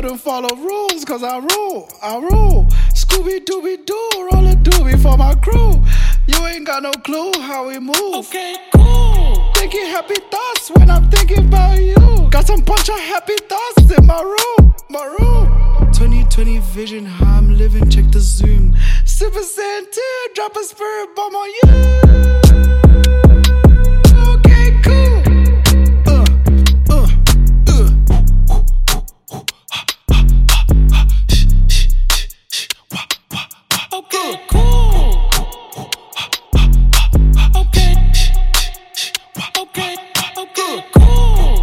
couldn't follow rules, cause I rule. Scooby-Dooby-Doo, roll a doobie for my crew. You ain't got no clue how we move. Okay, cool. Thinking happy thoughts when I'm thinking about you. Got some bunch of happy thoughts in my room. 2020 vision, how I'm living, check the zoom. Super Saiyan 2, drop a spirit bomb on you. Okay, cool. Okay, cool. Okay. Okay, okay, cool.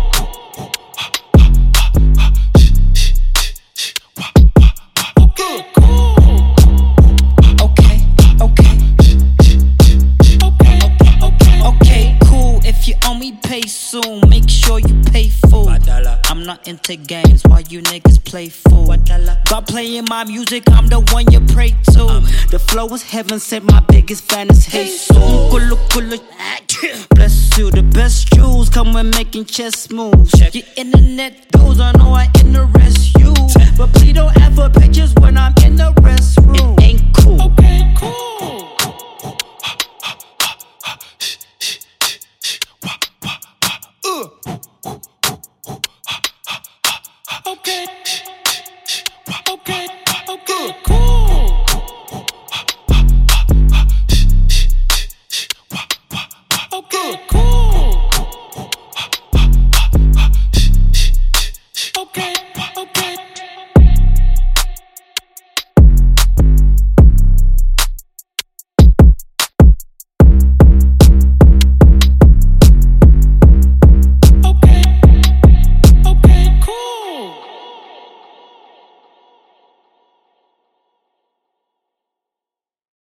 Okay, cool. Okay, cool. If you owe me, pay soon. Make sure you pay full. I'm not into games, why you niggas play fool? God playing my music, I'm the one you pray to. The flow is heaven sent, my biggest fan is Jesus. Bless you, the best jewels come when making chess moves. Your internet goes, I know I interest you. But please don't ever pictures when I'm in the restroom. It ain't cool. Okay, cool.